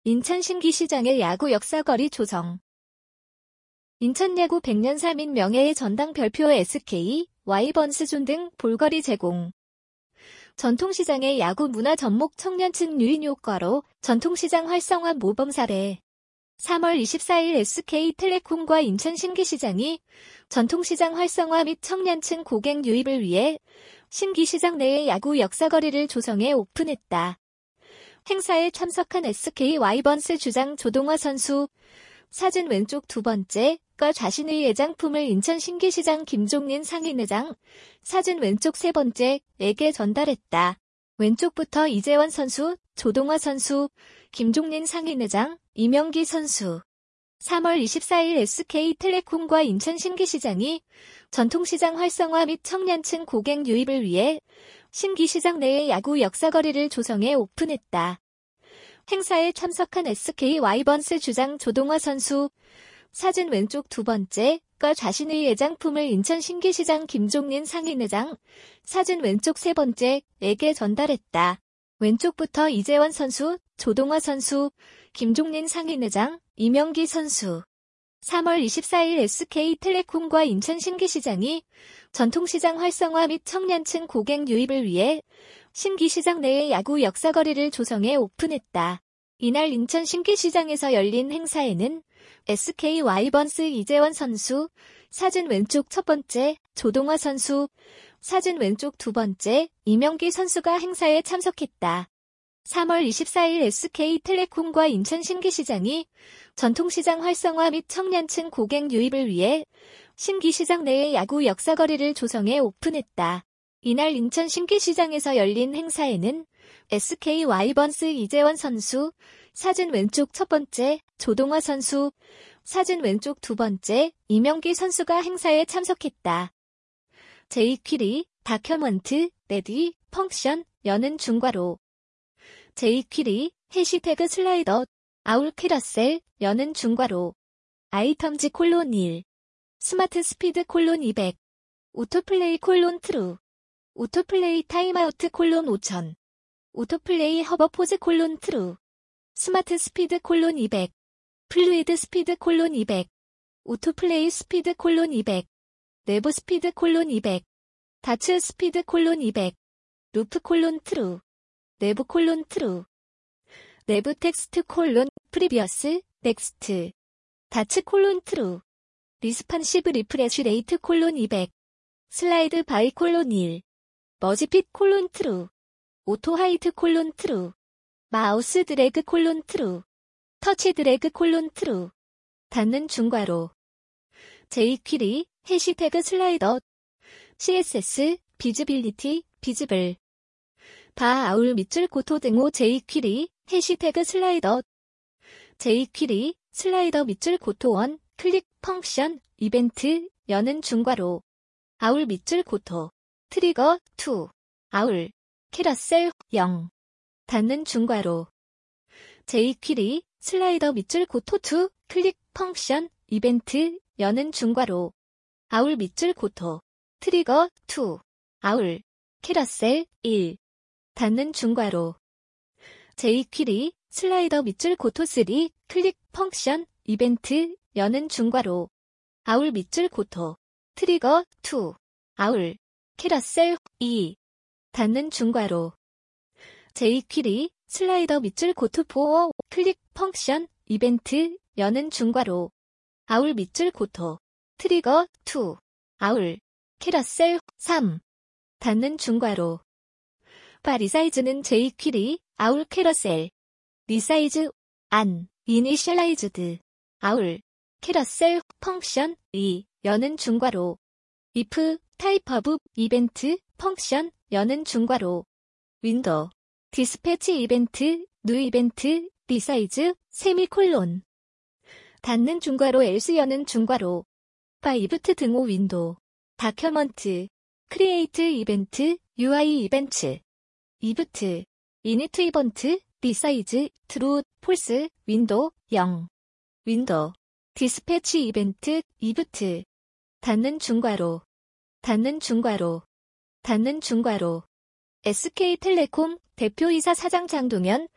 인천 신기시장의 야구 역사거리 조성. 인천 야구 100년 3인 명예의 전당 별표 SK, Y번스존 등 볼거리 제공. 전통시장의 야구 문화 접목 청년층 유인 효과로 전통시장 활성화 모범 사례. 3월 24일 SK텔레콤과 인천 신기시장이 전통시장 활성화 및 청년층 고객 유입을 위해 신기시장 내의 야구 역사거리를 조성해 오픈했다. 행사에 참석한 SK Y번스 주장 조동화 선수, 사진 왼쪽 두 번째가 자신의 애장품을 인천 신기시장 김종린 상인회장, 사진 왼쪽 세 번째에게 전달했다. 왼쪽부터 이재원 선수, 조동화 선수, 김종린 상인회장, 이명기 선수. 3월 24일 SK텔레콤과 인천 신기시장이 전통시장 활성화 및 청년층 고객 유입을 위해 신기시장 내의 야구 역사거리를 조성해 오픈했다. 행사에 참석한 SK Y번스 주장 조동화 선수, 사진 왼쪽 두 번째가 자신의 애장품을 인천 신기시장 김종린 상인회장, 사진 왼쪽 세 번째에게 전달했다. 왼쪽부터 이재원 선수, 조동화 선수, 김종린 상인회장, 이명기 선수. 3월 24일 SK텔레콤과 인천 신기시장이 전통시장 활성화 및 청년층 고객 유입을 위해 신기시장 내의 야구 역사거리를 조성해 오픈했다. 이날 인천 신기시장에서 열린 행사에는 SK Y번스 이재원 선수, 사진 왼쪽 첫 번째, 조동화 선수, 사진 왼쪽 두 번째, 이명기 선수가 행사에 참석했다. 3월 24일 SK텔레콤과 인천 신기시장이 전통시장 활성화 및 청년층 고객 유입을 위해 신기시장 내의 야구 역사거리를 조성해 오픈했다. 이날 인천 신기시장에서 열린 행사에는 SK Y번스 이재원 선수, 사진 왼쪽 첫 번째, 조동화 선수, 사진 왼쪽 두 번째, 이명기 선수가 행사에 참석했다. 제이퀴리, 다큐먼트, 레디, 펑션, 여는 중과로. 제이퀴리, 해시태그 슬라이더, 아울 캐러셀, 여는 중과로. 아이텀즈 콜론 1. 스마트 스피드 콜론 200. 오토플레이 콜론 트루. 오토플레이 타임아우트 콜론 5000. 오토플레이 허버포즈 콜론 트루. 스마트 스피드 콜론 200. 플루이드 스피드 콜론 200. 오토플레이 스피드 콜론 200. 내부 스피드 콜론 200. 다츠 스피드 콜론 200. 루프 콜론 트루. 내부 콜론 트루. 내부 텍스트 콜론 프리비어스 넥스트. 다츠 콜론 트루. 리스판시브 리프레쉬 레이트 콜론 200. 슬라이드 바이 콜론 1. 머지핏 콜론 트루. 오토 하이트 콜론 트루. 마우스 드래그 콜론 트루. 터치 드래그 콜론 트루. 닿는 중괄호. 제이퀴리, 해시태그 슬라이더. CSS, 비즈빌리티, 비즈블. 바 아울 밑줄 고토 등호 제이퀴리, 해시태그 슬라이더. 제이퀴리, 슬라이더 밑줄 고토 1, 클릭 펑션, 이벤트, 여는 중괄호. 아울 밑줄 고토. 트리거 2. 아울. 캐러셀 0. 닿는 중괄호. 제이퀴리, 슬라이더 밑줄 고토 2, 클릭 펑션, 이벤트, 여는 중괄호. 아울 밑줄 고토. 트리거 2. 아울. 캐러셀 1. 닿는 중괄호. 제이퀴리, 슬라이더 밑줄 고토 3, 클릭 펑션, 이벤트, 여는 중괄호. 아울 밑줄 고토. 트리거 2. 아울. 캐러셀 2. 닿는 중괄호. 제이퀴리, 슬라이더 밑줄 고토 4, 클릭 펑션, 이벤트, 여는 중괄호. 아울 밑줄 고토. 트리거 2. 아울. 캐러셀 3. 닿는 중괄호. 바 리사이즈는 제이퀴리, 아울 캐러셀. 리사이즈, 안, 이니셜라이즈드. 아울. 캐러셀, 펑션, 2, 여는 중괄호. if, 타입 오브, 이벤트, 펑션, 여는 중괄호. 윈도우. 디스패치 이벤트, 뉴 이벤트, 리사이즈, 세미콜론. 닫는 중괄호 else 여는 중괄호. 바 이브트 등호 윈도우. 다큐먼트. 크리에이트 이벤트, UI 이벤트. 이브트. 이니트 이벤트, 리사이즈, 트루, 폴스, 윈도우, 0. 윈도우. 디스패치 이벤트, 이브트. 닫는 중괄호. 닫는 중괄호. 닫는 중괄호. SK텔레콤 대표이사 사장 장동현,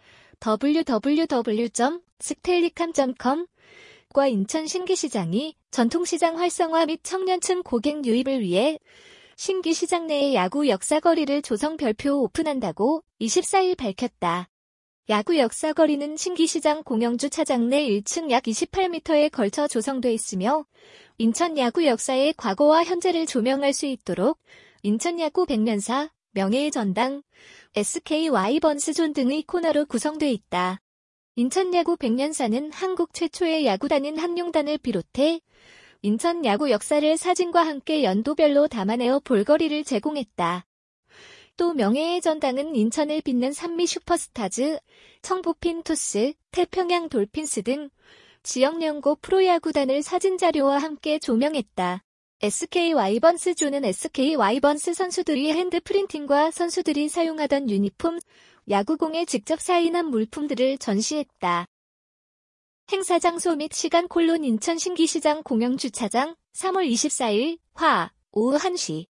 www.스텔리캄.com과 인천 신기시장이 전통시장 활성화 및 청년층 고객 유입을 위해 신기시장 내에 야구 역사거리를 조성 별표 오픈한다고 24일 밝혔다. 야구 역사거리는 신기시장 공영주차장 내 1층 약 28m에 걸쳐 조성돼 있으며 인천 야구 역사의 과거와 현재를 조명할 수 있도록 인천 야구 백년사, 명예의 전당, SK 와이번스존 등의 코너로 구성돼 있다. 인천 야구 백년사는 한국 최초의 야구단인 한룡단을 비롯해 인천 야구 역사를 사진과 함께 연도별로 담아내어 볼거리를 제공했다. 또 명예의 전당은 인천을 빛낸 산미 슈퍼스타즈, 청보핀 투스, 태평양 돌핀스 등 지역 연고 프로야구단을 사진자료와 함께 조명했다. SK 와이번스존은 SK 와이번스 선수들이 핸드프린팅과 선수들이 사용하던 유니폼, 야구공에 직접 사인한 물품들을 전시했다. 행사 장소 및 시간 인천 신기시장 공영주차장 3월 24일 오후 1시